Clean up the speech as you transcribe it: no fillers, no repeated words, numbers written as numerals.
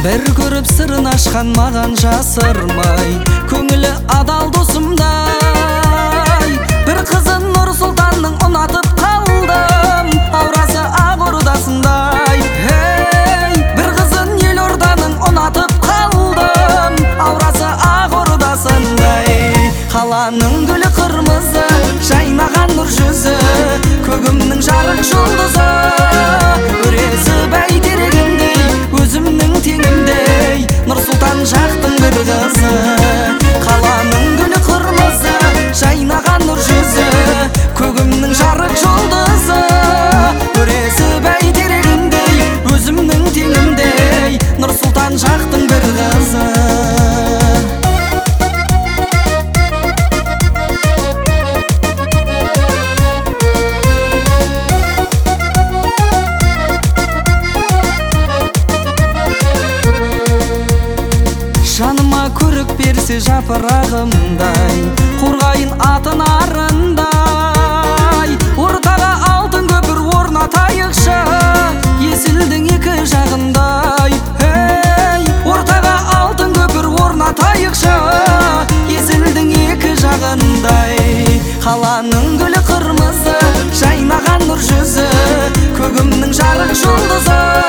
бір көріп сырын ашқан маған жасырмай, көңілі адал досымдай. Бір қызын Нұр Сұлтанның ұнатып қалдым, аурасы ақ ордасындай. Бір қызын Елорданың ұнатып қалдым, аурасы ақ ордасындай. Қаланың гүлі қырмызы, жайнаған нұр жүзі, көгімнің жарық жұлдызы. Өресі бәйтерегіндей, өзімнің теңімдей, Нұр Сұлтан жақтың бір қызы. Қаланың гүлі қырмызы, жайнаған нұр жүзі, көгімнің жарық жұлдызы. Өресі бәйтерегіндей, өзімнің теңімдей, Нұр Сұлтан жақтың бір қызы. Жаныма көрік берсе жапырағымдай, қорғайын атын арындай. Ортаға алтын көпір орнатайықшы, есілдің екі жағындай. Ортаға алтын көпір орнатайықшы, есілдің екі жағындай. Қаланың гүлі қырмызы, жайнаған нұр жүзі, көгімнің жарық жұлдызы.